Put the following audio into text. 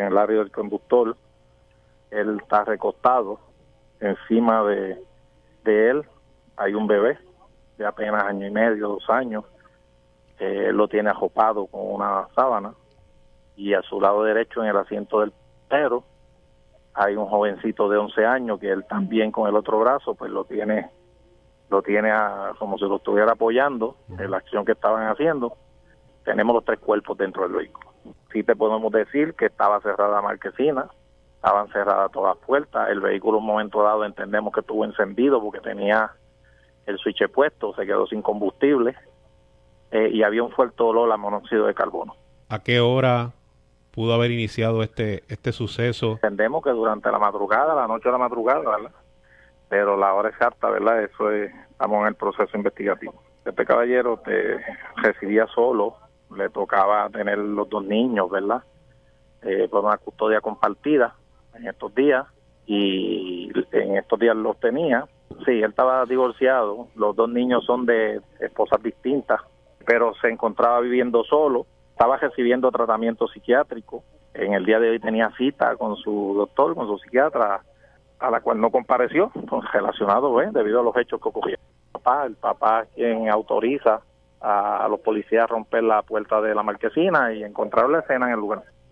en el área del conductor. Él está recostado. Encima de él hay un bebé de apenas 1.5, 2 años. Él lo tiene ajopado con una sábana, y a su lado derecho, en el asiento del pasajero, hay un jovencito de 11 años que él también, con el otro brazo, pues lo tiene como si lo estuviera apoyando en la acción que estaban haciendo. Tenemos los 3 cuerpos dentro del vehículo. Sí te podemos decir que estaba cerrada la marquesina, estaban cerradas todas las puertas. El vehículo, en un momento dado, entendemos que estuvo encendido porque tenía el switch puesto, se quedó sin combustible, y había un fuerte olor a monóxido de carbono. ¿A qué hora pudo haber iniciado este suceso? Entendemos que durante la madrugada, la noche de la madrugada, ¿verdad? Pero la hora exacta, ¿verdad? Estamos en el proceso investigativo. Este caballero residía solo, le tocaba tener los 2 niños, ¿verdad? Por una custodia compartida en estos días, y en estos días los tenía. Sí, él estaba divorciado, los 2 niños son de esposas distintas, pero se encontraba viviendo solo, estaba recibiendo tratamiento psiquiátrico. En el día de hoy tenía cita con su doctor, con su psiquiatra, a la cual no compareció, relacionado, debido a los hechos que ocurrieron. El papá es quien autoriza a los policías a romper la puerta de la marquesina y encontrar la escena en el lugar.